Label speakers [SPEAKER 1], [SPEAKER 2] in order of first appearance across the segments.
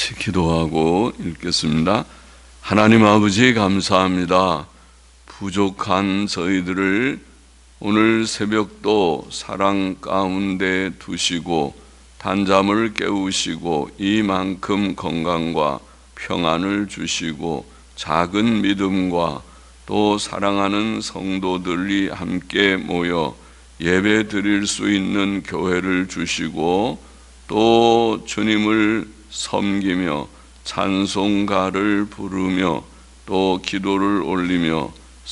[SPEAKER 1] 같이 기도하고 읽겠습니다. 하나님 아버지 감사합니다. 부족한 저희들을 오늘 새벽도 사랑 가운데 두시고 단잠을 깨우시고 이만큼 건강과 평안을 주시고 작은 믿음과 또 사랑하는 성도들이 함께 모여 예배 드릴 수 있는 교회를 주시고 또 주님을 섬기며 찬송가를 부르며 또 기도를 올리며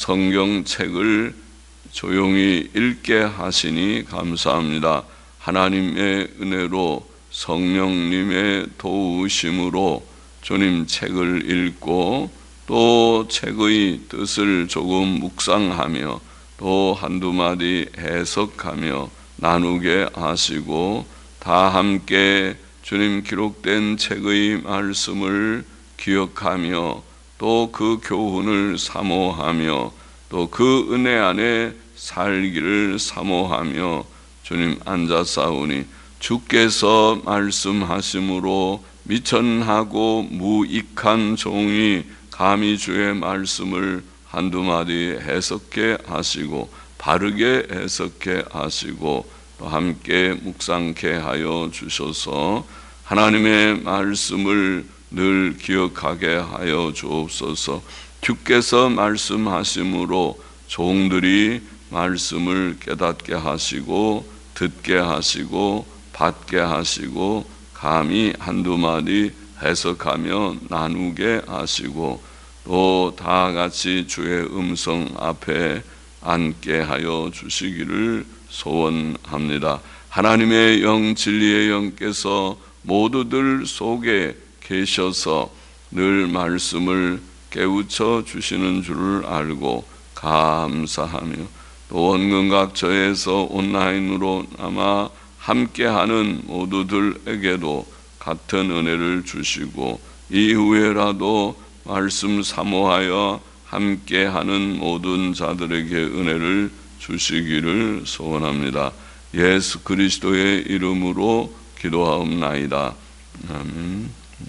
[SPEAKER 1] 성경책을 조용히 읽게 하시니 감사합니다. 하나님의 은혜로 성령님의 도우심으로 주님 책을 읽고 또 책의 뜻을 조금 묵상하며 또 한두 마디 해석하며 나누게 하시고 다 함께 주님 기록된 책의 말씀을 기억하며 또 그 교훈을 사모하며 또 그 은혜 안에 살기를 사모하며 주님 앉아싸우니 주께서 말씀하심으로 미천하고 무익한 종이 감히 주의 말씀을 한두 마디 해석해 하시고 바르게 해석해 하시고 또 함께 묵상케 하여 주셔서 하나님의 말씀을 늘 기억하게 하여 주옵소서. 주께서 말씀하심으로 종들이 말씀을 깨닫게 하시고 듣게 하시고 받게 하시고 감히 한두 마디 해석하며 나누게 하시고 또 다 같이 주의 음성 앞에 앉게 하여 주시기를 소원합니다. 하나님의 영 진리의 영께서 모두들 속에 계셔서 늘 말씀을 깨우쳐 주시는 줄을 알고 감사하며 또 원근각처에서 온라인으로 아마 함께하는 모두들에게도 같은 은혜를 주시고 이후에라도 말씀 사모하여 함께하는 모든 자들에게 은혜를 주시기를 소원합니다. 예수 그리스도의 이름으로 기도하옵나이다. 아멘.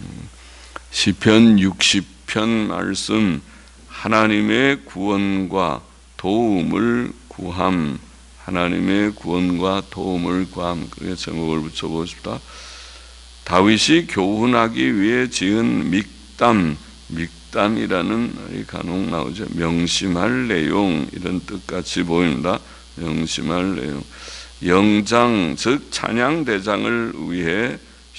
[SPEAKER 1] 시편 60편 말씀, 하나님의 구원과 도움을 구함. 하나님의 구원과 도움을 구함. 그의 제목을 붙여보고 싶다. 다윗이 교훈하기 위해 지은 믹담이라는 간혹 나오죠. 명심할 내용 이런 뜻같이 보입니다. 명심할 내용. 영장 즉 찬양 대장을 위해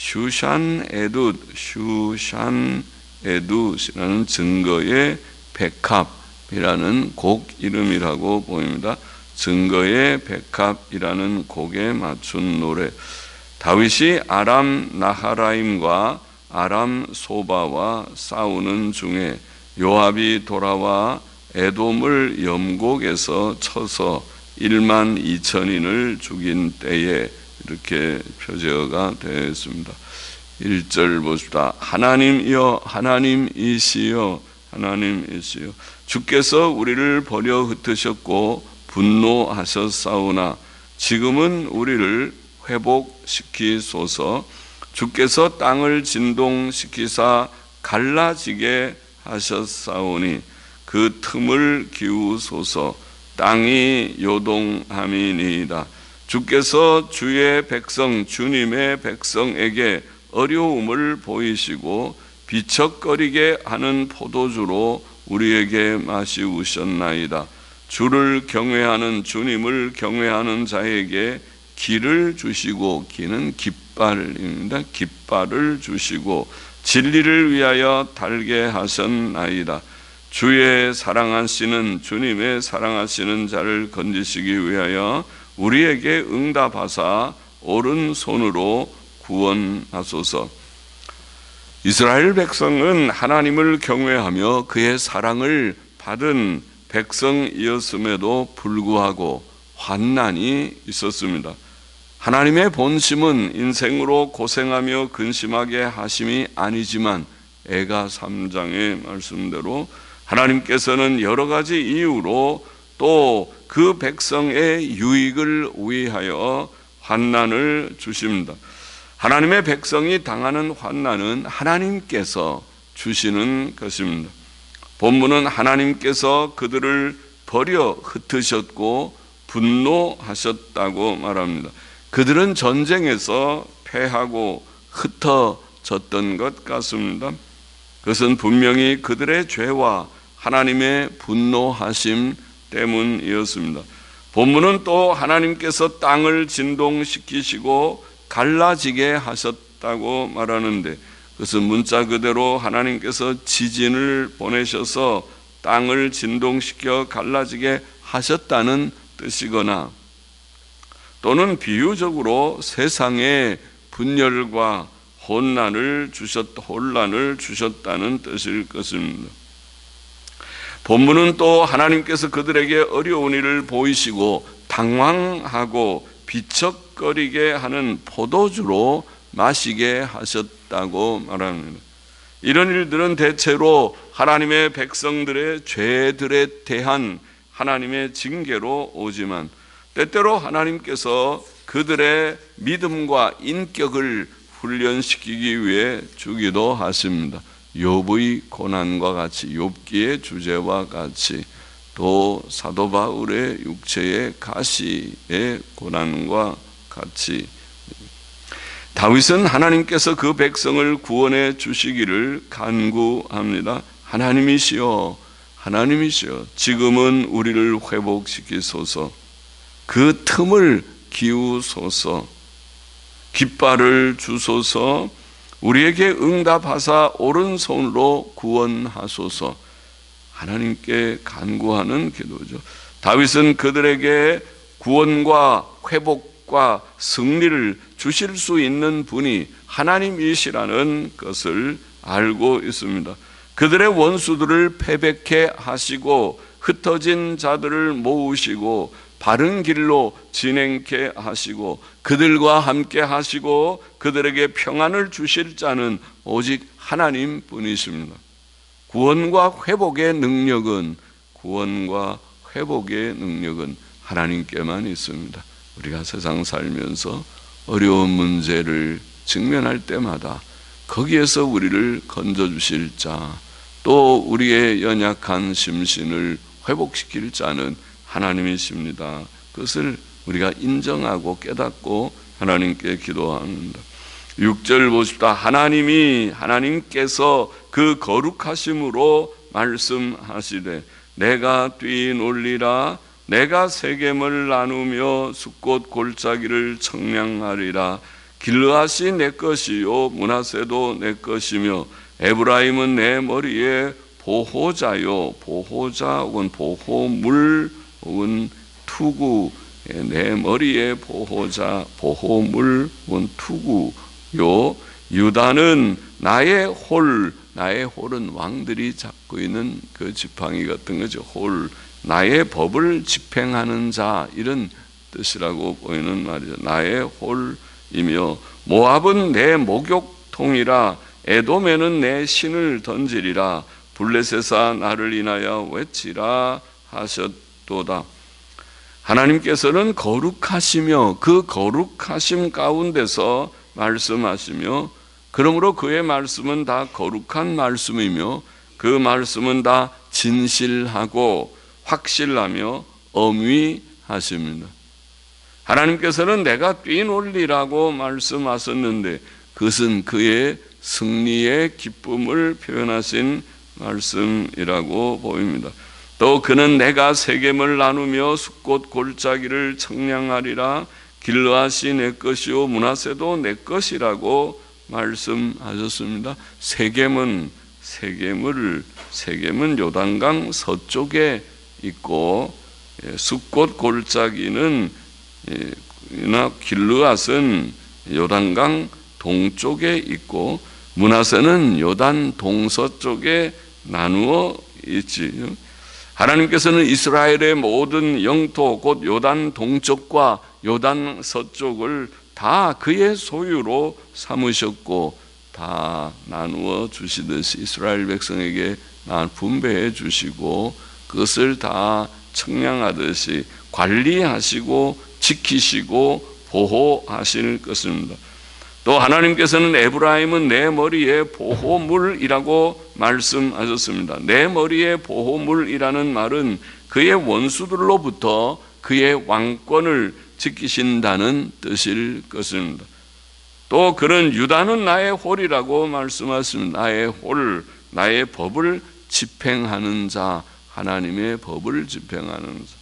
[SPEAKER 1] 슈샨에두스라는 증거의 백합이라는 곡 이름이라고 보입니다. 증거의 백합이라는 곡에 맞춘 노래. 다윗이 아람 나하라임과 아람 소바와 싸우는 중에 요압이 돌아와 에돔을 염곡에서 쳐서 1만 2천인을 죽인 때에 이렇게 표제어가 되어 있습니다. 1절 보십시다. 하나님이여 하나님이시여 하나님이시여 주께서 우리를 버려 흩으셨고 분노하셨사오나 지금은 우리를 회복시키소서. 주께서 땅을 진동시키사 갈라지게 하셨사오니 그 틈을 기우소서. 땅이 요동함이니이다. 주께서 주의 백성 주님의 백성에게 어려움을 보이시고 비척거리게 하는 포도주로 우리에게 마시우셨나이다. 주를 경외하는 주님을 경외하는 자에게 기를 주시고, 기는 깃발입니다. 깃발을 주시고 진리를 위하여 달게 하셨나이다. 주의 사랑하시는 주님의 사랑하시는 자를 건지시기 위하여 우리에게 응답하사 오른손으로 구원하소서. 이스라엘 백성은 하나님을 경외하며 그의 사랑을 받은 백성이었음에도 불구하고 환난이 있었습니다. 하나님의 본심은 인생으로 고생하며 근심하게 하심이 아니지만 에가 3장의 말씀대로 하나님께서는 여러 가지 이유로 또 그 백성의 유익을 위하여 환난을 주십니다. 하나님의 백성이 당하는 환난은 하나님께서 주시는 것입니다. 본문은 하나님께서 그들을 버려 흩으셨고 분노하셨다고 말합니다. 그들은 전쟁에서 패하고 흩어졌던 것 같습니다. 그것은 분명히 그들의 죄와 하나님의 분노하심 때문이었습니다. 본문은 또 하나님께서 땅을 진동시키시고 갈라지게 하셨다고 말하는데, 그것은 문자 그대로 하나님께서 지진을 보내셔서 땅을 진동시켜 갈라지게 하셨다는 뜻이거나, 또는 비유적으로 세상에 분열과 혼란을 주셨다는 뜻일 것입니다. 본문은 또 하나님께서 그들에게 어려운 일을 보이시고 당황하고 비척거리게 하는 포도주로 마시게 하셨다고 말합니다. 이런 일들은 대체로 하나님의 백성들의 죄들에 대한 하나님의 징계로 오지만, 때때로 하나님께서 그들의 믿음과 인격을 훈련시키기 위해 주기도 하십니다. 욥의 고난과 같이, 욥기의 주제와 같이, 또 사도 바울의 육체의 가시의 고난과 같이. 다윗은 하나님께서 그 백성을 구원해 주시기를 간구합니다. 하나님이시여, 하나님이시여, 지금은 우리를 회복시키소서. 그 틈을 기우소서. 깃발을 주소서. 우리에게 응답하사 오른손으로 구원하소서. 하나님께 간구하는 기도죠. 다윗은 그들에게 구원과 회복과 승리를 주실 수 있는 분이 하나님이시라는 것을 알고 있습니다. 그들의 원수들을 패배케 하시고 흩어진 자들을 모으시고 바른 길로 진행케 하시고 그들과 함께 하시고 그들에게 평안을 주실 자는 오직 하나님뿐이십니다. 구원과 회복의 능력은 하나님께만 있습니다. 우리가 세상 살면서 어려운 문제를 직면할 때마다 거기에서 우리를 건져주실 자, 또 우리의 연약한 심신을 회복시킬 자는 하나님이십니다. 그것을 우리가 인정하고 깨닫고 하나님께 기도합니다. 6절 보십시다. 하나님께서 그 거룩하심으로 말씀하시되 내가 뛰놀리라, 내가 세겜을 나누며 숫꽃 골짜기를 청량하리라. 길르앗이 내 것이요 므낫세도 내 것이며 에브라임은 내 머리에 보호자요, 보호자 혹은 보호물 혹은 투구, 내 머리에 보호자, 보호물 혹은 투구요. 유다는 나의 홀, 나의 홀은 왕들이 잡고 있는 그 지팡이 같은 거죠. 홀, 나의 법을 집행하는 자, 이런 뜻이라고 보이는 말이죠. 나의 홀이며 모압은 내 목욕통이라, 에돔에는 내 신을 던지리라. 블레셋아 나를 인하여 외치라 하셨도다. 하나님께서는 거룩하시며 그 거룩하심 가운데서 말씀하시며, 그러므로 그의 말씀은 다 거룩한 말씀이며 그 말씀은 다 진실하고 확실하며 엄위하십니다. 하나님께서는 내가 뛰놀리라고 말씀하셨는데 그것은 그의 승리의 기쁨을 표현하신 말씀이라고 보입니다. 또 그는 내가 세겜을 나누며 숫꽃 골짜기를 청량하리라. 길르앗이 내 것이요 므낫세도 내 것이라고 말씀하셨습니다. 세겜은 요단강 서쪽에 있고, 숫꽃 골짜기는 길르앗은 요단강 동쪽에 있고, 므낫세는 요단 동서쪽에 나누어 있지. 하나님께서는 이스라엘의 모든 영토 곧 요단 동쪽과 요단 서쪽을 다 그의 소유로 삼으셨고 다 나누어 주시듯이 이스라엘 백성에게 분배해 주시고 그것을 다 청량하듯이 관리하시고 지키시고 보호하실 것입니다. 또 하나님께서는 에브라임은 내 머리의 보호물이라고 말씀하셨습니다. 내 머리의 보호물이라는 말은 그의 원수들로부터 그의 왕권을 지키신다는 뜻일 것입니다. 또 그는 유다는 나의 홀이라고 말씀하셨습니다. 나의 홀, 나의 법을 집행하는 자, 하나님의 법을 집행하는 자.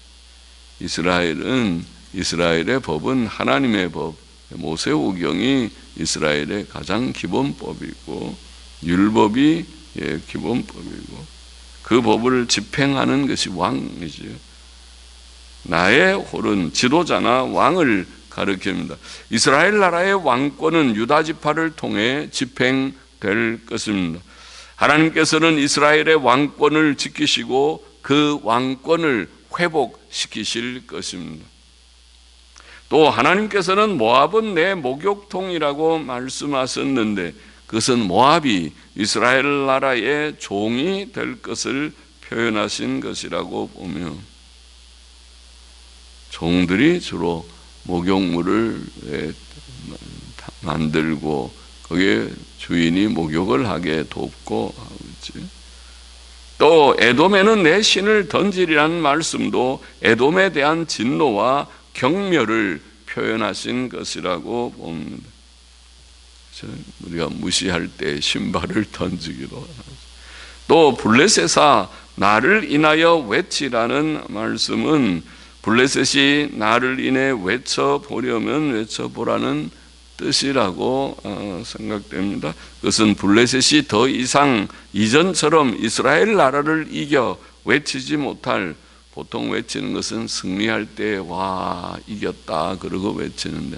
[SPEAKER 1] 이스라엘의 법은 하나님의 법, 모세오경이 이스라엘의 가장 기본법이고 율법이 기본법이고 그 법을 집행하는 것이 왕이지요. 나의 홀은 지도자나 왕을 가리킵니다. 이스라엘 나라의 왕권은 유다 지파를 통해 집행될 것입니다. 하나님께서는 이스라엘의 왕권을 지키시고 그 왕권을 회복시키실 것입니다. 또 하나님께서는 모압은 내 목욕통이라고 말씀하셨는데 그것은 모압이 이스라엘 나라의 종이 될 것을 표현하신 것이라고 보며 종들이 주로 목욕물을 만들고 거기에 주인이 목욕을 하게 돕고 하고 있지. 또 에돔에는 내 신을 던지리라는 말씀도 에돔에 대한 진노와 경멸을 표현하신 것이라고 봅니다. 우리가 무시할 때 신발을 던지기도 하죠. 또 블레셋아 나를 인하여 외치라는 말씀은 블레셋이 나를 인해 외쳐보려면 외쳐보라는 뜻이라고 생각됩니다. 그것은 블레셋이 더 이상 이전처럼 이스라엘 나라를 이겨 외치지 못할, 보통 외치는 것은 승리할 때 와 이겼다 그러고 외치는데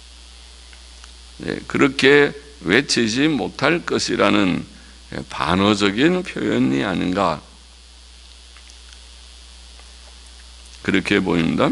[SPEAKER 1] 그렇게 외치지 못할 것이라는 반어적인 표현이 아닌가 그렇게 보입니다.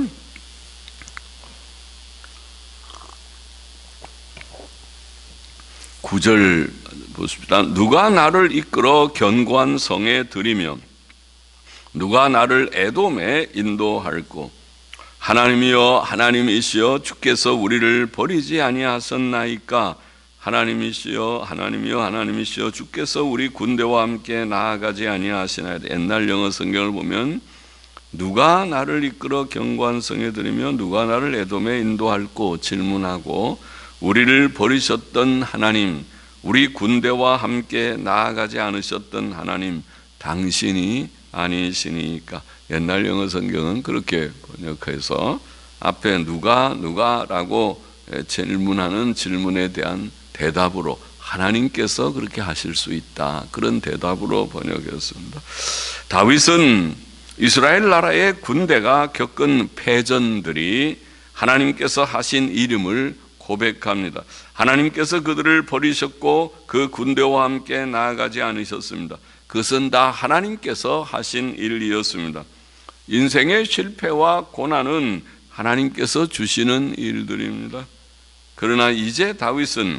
[SPEAKER 1] 9절 보십시다. 누가 나를 이끌어 견고한 성에 들이며 누가 나를 에돔에 인도할꼬. 하나님이여 하나님이시여 주께서 우리를 버리지 아니하셨나이까. 하나님이시여 하나님이여 하나님이시여 주께서 우리 군대와 함께 나아가지 아니하시나이다. 옛날 영어 성경을 보면 누가 나를 이끌어 견고한 성에 들이며 누가 나를 에돔에 인도할꼬 질문하고 우리를 버리셨던 하나님, 우리 군대와 함께 나아가지 않으셨던 하나님 당신이 아니시니까. 옛날 영어 성경은 그렇게 번역해서 앞에 누가라고 질문하는 질문에 대한 대답으로 하나님께서 그렇게 하실 수 있다, 그런 대답으로 번역했습니다. 다윗은 이스라엘 나라의 군대가 겪은 패전들이 하나님께서 하신 이름을 고백합니다. 하나님께서 그들을 버리셨고 그 군대와 함께 나아가지 않으셨습니다. 그것은 다 하나님께서 하신 일이었습니다. 인생의 실패와 고난은 하나님께서 주시는 일들입니다. 그러나 이제 다윗은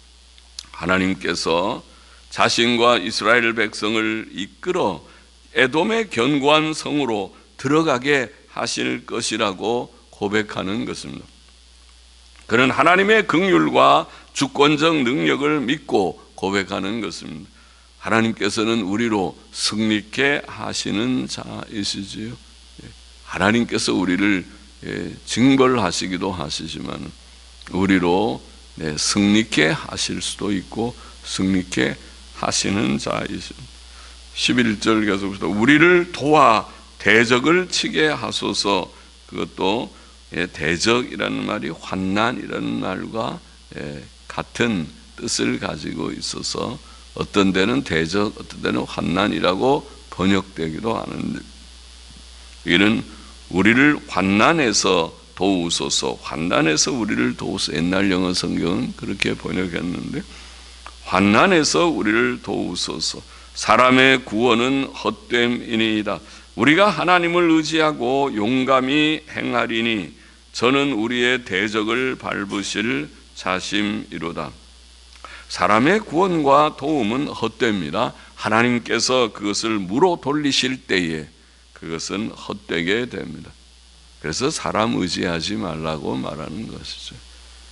[SPEAKER 1] 하나님께서 자신과 이스라엘 백성을 이끌어 에돔의 견고한 성으로 들어가게 하실 것이라고 고백하는 것입니다. 그는 하나님의 긍휼과 주권적 능력을 믿고 고백하는 것입니다. 하나님께서는 우리로 승리케 하시는 자이시지요. 하나님께서 우리를 징벌하시기도 하시지만 우리로 승리케 하실 수도 있고 승리케 하시는 자이십니다. 11절 계속 봅시다. 우리를 도와 대적을 치게 하소서. 그것도 대적이라는 말이 환난이라는 말과 같은 뜻을 가지고 있어서 어떤 데는 대적, 어떤 데는 환난이라고 번역되기도 하는데, 이는 우리를 환난에서 도우소서, 환난에서 우리를 도우소서. 옛날 영어 성경은 그렇게 번역했는데 환난에서 우리를 도우소서. 사람의 구원은 헛됨이니이다. 우리가 하나님을 의지하고 용감히 행하리니 저는 우리의 대적을 밟으실 자심이로다. 사람의 구원과 도움은 헛됩니다. 하나님께서 그것을 무로 돌리실 때에 그것은 헛되게 됩니다. 그래서 사람 의지하지 말라고 말하는 것이죠.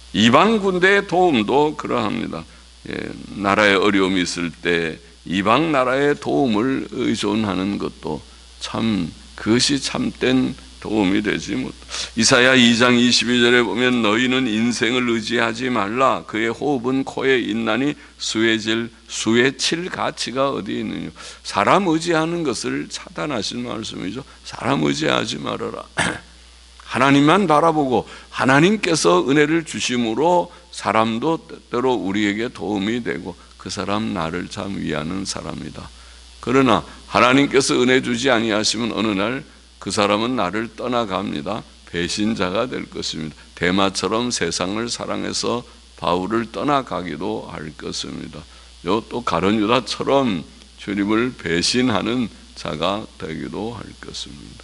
[SPEAKER 1] 이방 군대의 도움도 그러합니다. 나라에 어려움이 있을 때 이방 나라의 도움을 의존하는 것도 참 그것이 참된 도움이 되지 못. 이사야 2장 22절에 보면 너희는 인생을 의지하지 말라. 그의 호흡은 코에 있나니 수에 칠 가치가 어디 있느냐. 사람 의지하는 것을 차단하신 말씀이죠. 사람 의지하지 말아라. 하나님만 바라보고 하나님께서 은혜를 주심으로 사람도 때때로 우리에게 도움이 되고 그 사람 나를 참 위하는 사람이다. 그러나 하나님께서 은혜 주지 아니하시면 어느 날 그 사람은 나를 떠나갑니다. 배신자가 될 것입니다. 데마처럼 세상을 사랑해서 바울을 떠나가기도 할 것입니다. 또 가룟 유다처럼 주님을 배신하는 자가 되기도 할 것입니다.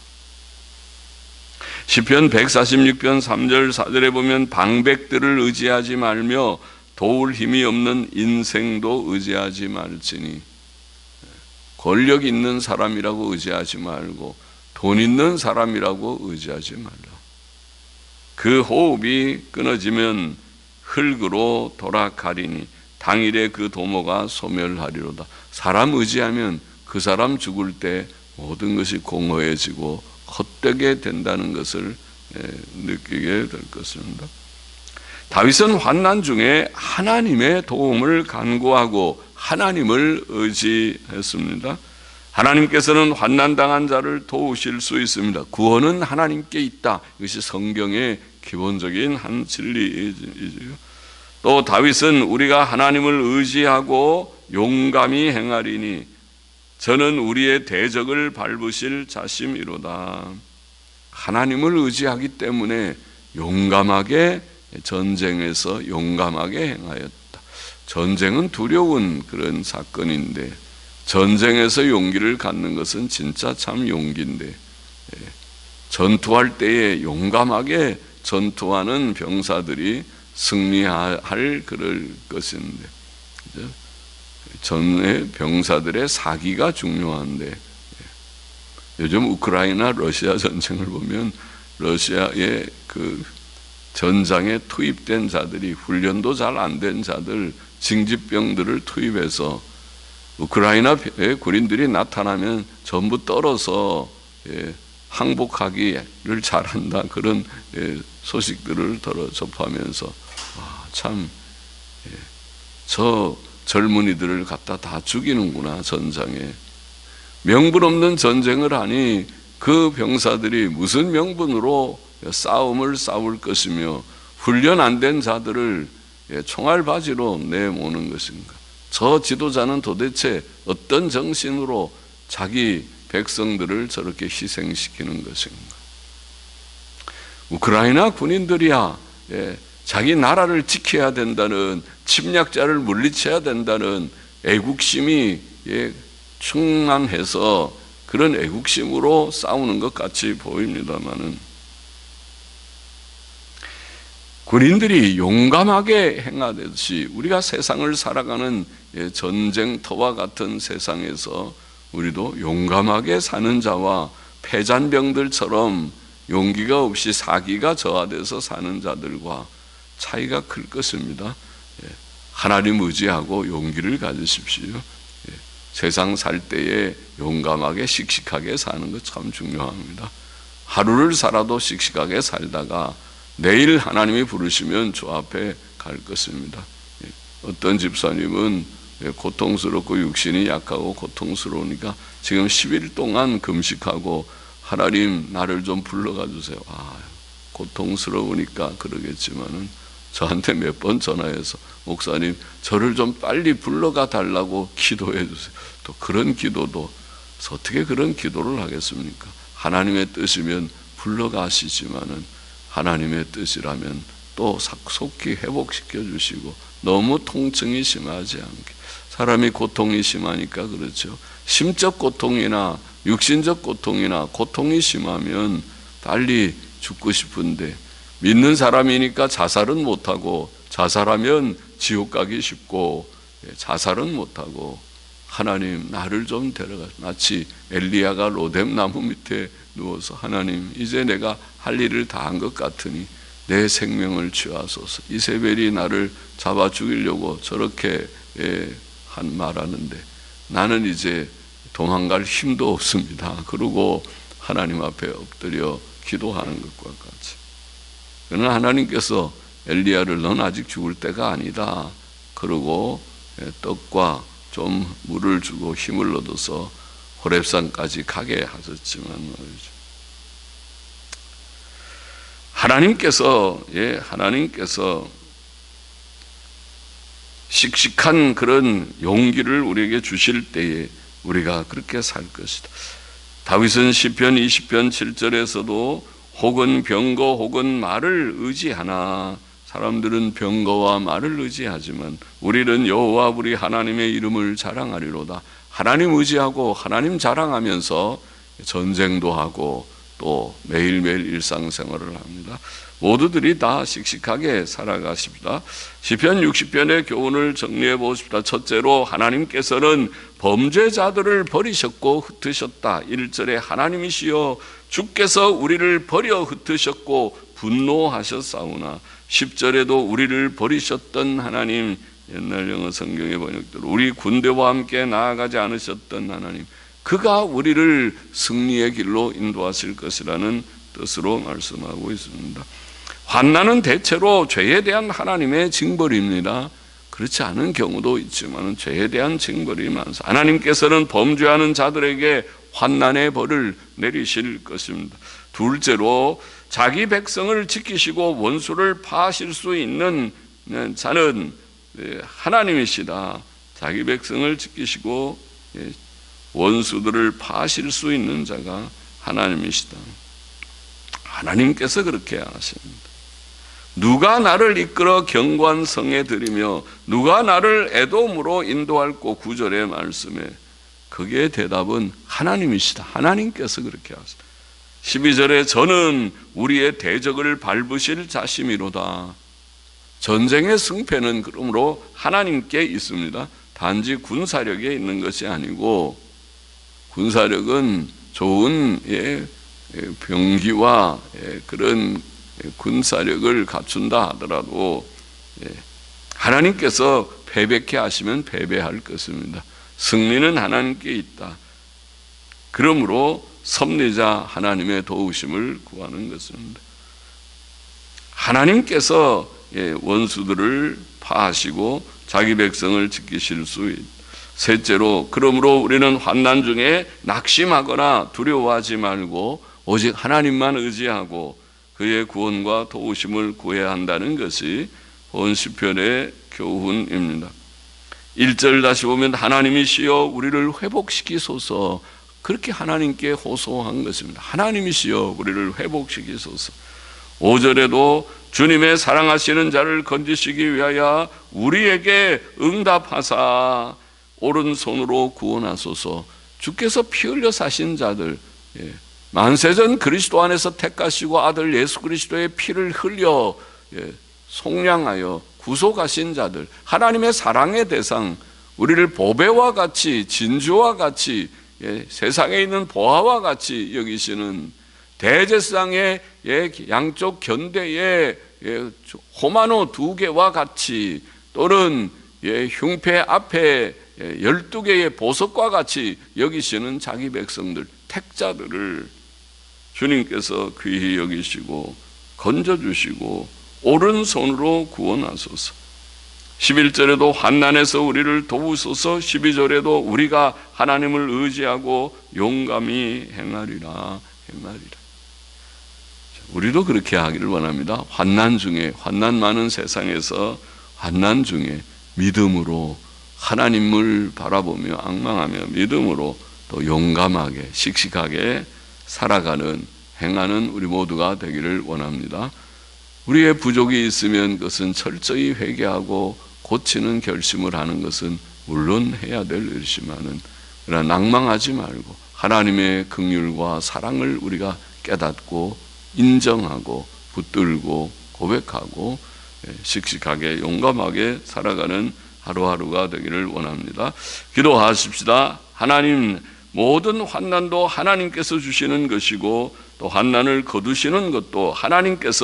[SPEAKER 1] 시편 146편 3절 4절에 보면 방백들을 의지하지 말며 도울 힘이 없는 인생도 의지하지 말지니. 권력 있는 사람이라고 의지하지 말고 돈 있는 사람이라고 의지하지 말라. 그 호흡이 끊어지면 흙으로 돌아가리니 당일에 그 도모가 소멸하리로다. 사람 의지하면 그 사람 죽을 때 모든 것이 공허해지고 헛되게 된다는 것을 느끼게 될 것입니다. 다윗은 환난 중에 하나님의 도움을 간구하고 하나님을 의지했습니다. 하나님께서는 환난당한 자를 도우실 수 있습니다. 구원은 하나님께 있다. 이것이 성경의 기본적인 한 진리이지요. 또 다윗은 우리가 하나님을 의지하고 용감히 행하리니 저는 우리의 대적을 밟으실 자심이로다. 하나님을 의지하기 때문에 용감하게 전쟁에서 용감하게 행하였다. 전쟁은 두려운 그런 사건인데 전쟁에서 용기를 갖는 것은 진짜 참 용기인데 전투할 때에 용감하게 전투하는 병사들이 승리할 그럴 것인데 전에 병사들의 사기가 중요한데 요즘 우크라이나 러시아 전쟁을 보면 러시아의 그 전장에 투입된 자들이 훈련도 잘 안 된 자들 징집병들을 투입해서 우크라이나의 군인들이 나타나면 전부 떨어서 항복하기를 잘한다 그런 소식들을 접하면서 참 저 젊은이들을 갖다 다 죽이는구나. 전장에 명분 없는 전쟁을 하니 그 병사들이 무슨 명분으로 싸움을 싸울 것이며 훈련 안 된 자들을 총알바지로 내모는 것인가. 저 지도자는 도대체 어떤 정신으로 자기 백성들을 저렇게 희생시키는 것인가. 우크라이나 군인들이야 자기 나라를 지켜야 된다는, 침략자를 물리쳐야 된다는 애국심이 충만해서 그런 애국심으로 싸우는 것 같이 보입니다마는 군인들이 용감하게 행하듯이 우리가 세상을 살아가는 전쟁터와 같은 세상에서 우리도 용감하게 사는 자와 패잔병들처럼 용기가 없이 사기가 저하돼서 사는 자들과 차이가 클 것입니다. 하나님 의지하고 용기를 가지십시오. 세상 살 때에 용감하게 씩씩하게 사는 것 참 중요합니다. 하루를 살아도 씩씩하게 살다가 내일 하나님이 부르시면 주 앞에 갈 것입니다. 어떤 집사님은 고통스럽고 육신이 약하고 고통스러우니까 지금 10일 동안 금식하고 하나님 나를 좀 불러가 주세요. 고통스러우니까 그러겠지만은 저한테 몇 번 전화해서 목사님 저를 좀 빨리 불러가 달라고 기도해 주세요. 또 그런 기도도 어떻게 그런 기도를 하겠습니까? 하나님의 뜻이면 불러가시지만은 하나님의 뜻이라면 또 속히 회복시켜 주시고 너무 통증이 심하지 않게. 사람이 고통이 심하니까 그렇죠. 심적 고통이나 육신적 고통이나 고통이 심하면 빨리 죽고 싶은데 믿는 사람이니까 자살은 못하고, 자살하면 지옥 가기 쉽고 자살은 못하고 하나님 나를 좀 데려가. 마치 엘리야가 로뎀 나무 밑에 누워서 하나님 이제 내가 할 일을 다 한 것 같으니 내 생명을 취하소서. 이세벨이 나를 잡아 죽이려고 저렇게 한 말하는데 나는 이제 도망갈 힘도 없습니다. 그러고 하나님 앞에 엎드려 기도하는 것과 같이. 그러나 하나님께서 엘리야를 넌 아직 죽을 때가 아니다. 그러고 떡과 좀 물을 주고 힘을 얻어서 호렙산까지 가게 하셨지만 말이죠. 하나님께서 씩씩한 그런 용기를 우리에게 주실 때에 우리가 그렇게 살 것이다. 다윗은 시편 20편 7절에서도 혹은 병거 혹은 말을 의지하나, 사람들은 병거와 말을 의지하지만 우리는 여호와 우리 하나님의 이름을 자랑하리로다. 하나님 의지하고 하나님 자랑하면서 전쟁도 하고 또 매일매일 일상생활을 합니다. 모두들이 다 씩씩하게 살아가십니다. 시편 60편의 교훈을 정리해 보십시다. 첫째로 하나님께서는 범죄자들을 버리셨고 흩으셨다. 1절에 하나님이시여 주께서 우리를 버려 흩으셨고 분노하셨사오나, 10절에도 우리를 버리셨던 하나님, 옛날 영어 성경의 번역대로 우리 군대와 함께 나아가지 않으셨던 하나님, 그가 우리를 승리의 길로 인도하실 것이라는 뜻으로 말씀하고 있습니다. 환난은 대체로 죄에 대한 하나님의 징벌입니다. 그렇지 않은 경우도 있지만 죄에 대한 징벌이 많습니다. 하나님께서는 범죄하는 자들에게 환난의 벌을 내리실 것입니다. 둘째로 자기 백성을 지키시고 원수를 파하실 수 있는 자는 하나님이시다. 자기 백성을 지키시고 원수들을 파하실 수 있는 자가 하나님이시다. 하나님께서 그렇게 하십니다. 누가 나를 이끌어 견고한 성에 들이며 누가 나를 에돔으로 인도할꼬, 9절의 말씀에 거기에 대답은 하나님이시다. 하나님께서 그렇게 하십니다. 12절에 저는 우리의 대적을 밟으실 자심이로다. 전쟁의 승패는 그러므로 하나님께 있습니다. 단지 군사력에 있는 것이 아니고, 군사력은 좋은 병기와 그런 군사력을 갖춘다 하더라도 하나님께서 패배케 하시면 패배할 것입니다. 승리는 하나님께 있다. 그러므로 섭리자 하나님의 도우심을 구하는 것입니다. 하나님께서 원수들을 파하시고 자기 백성을 지키실 수 있다. 셋째로, 그러므로 우리는 환난 중에 낙심하거나 두려워하지 말고 오직 하나님만 의지하고 그의 구원과 도우심을 구해야 한다는 것이 본 시편의 교훈입니다. 1절 다시 보면 하나님이시여 우리를 회복시키소서, 그렇게 하나님께 호소한 것입니다. 하나님이시여 우리를 회복시키소서. 5절에도 주님의 사랑하시는 자를 건지시기 위하여 우리에게 응답하사 오른손으로 구원하소서. 주께서 피 흘려 사신 자들, 만세전 그리스도 안에서 택하시고 아들 예수 그리스도의 피를 흘려 속량하여 구속하신 자들, 하나님의 사랑의 대상, 우리를 보배와 같이 진주와 같이 세상에 있는 보화와 같이 여기시는 대제사장의 양쪽 견대의 호마노 2개와 같이, 또는 흉패 앞에 12개의 보석과 같이 여기시는 자기 백성들, 택자들을 주님께서 귀히 여기시고 건져주시고 오른손으로 구원하소서. 11절에도 환난에서 우리를 도우소서. 12절에도 우리가 하나님을 의지하고 용감히 행하리라. 우리도 그렇게 하기를 원합니다. 환난 중에, 환난 많은 세상에서 환난 중에 믿음으로 하나님을 바라보며 앙망하며 믿음으로 또 용감하게 씩씩하게 살아가는, 행하는 우리 모두가 되기를 원합니다. 우리의 부족이 있으면 그것은 철저히 회개하고 고치는 결심을 하는 것은 물론 해야 될 일이지만은, 그러나 낭망하지 말고 하나님의 긍휼과 사랑을 우리가 깨닫고 인정하고 붙들고 고백하고 씩씩하게 용감하게 살아가는 하루하루가 되기를 원합니다. 기도하십시다. 하나님, 모든 환난도 하나님께서 주시는 것이고 또 환난을 거두시는 것도 하나님께서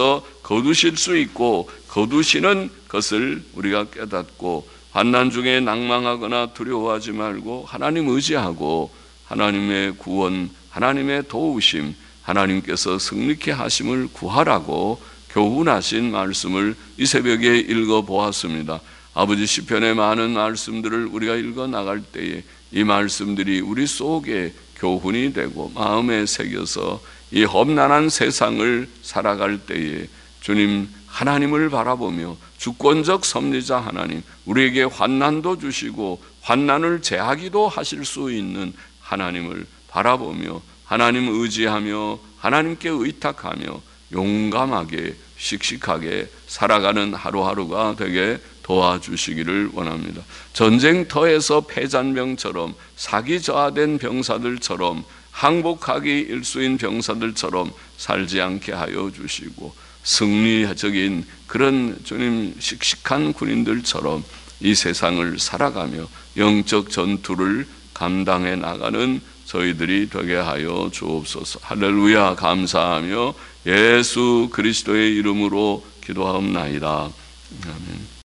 [SPEAKER 1] 거두실 수 있고 거두시는 것을 우리가 깨닫고 환난 중에 낭망하거나 두려워하지 말고 하나님 의지하고 하나님의 구원, 하나님의 도우심, 하나님께서 승리케 하심을 구하라고 교훈하신 말씀을 이 새벽에 읽어보았습니다. 아버지, 시편의 많은 말씀들을 우리가 읽어 나갈 때에 이 말씀들이 우리 속에 교훈이 되고 마음에 새겨서 이 험난한 세상을 살아갈 때에 주님 하나님을 바라보며 주권적 섭리자 하나님, 우리에게 환난도 주시고 환난을 제하기도 하실 수 있는 하나님을 바라보며 하나님 의지하며 하나님께 의탁하며 용감하게 씩씩하게 살아가는 하루하루가 되게 도와주시기를 원합니다. 전쟁터에서 패잔병처럼 사기저하된 병사들처럼 항복하기 일수인 병사들처럼 살지 않게 하여 주시고 승리적인 그런 주님 씩씩한 군인들처럼 이 세상을 살아가며 영적 전투를 감당해 나가는 저희들이 되게 하여 주옵소서. 할렐루야. 감사하며 예수 그리스도의 이름으로 기도하옵나이다. 아멘.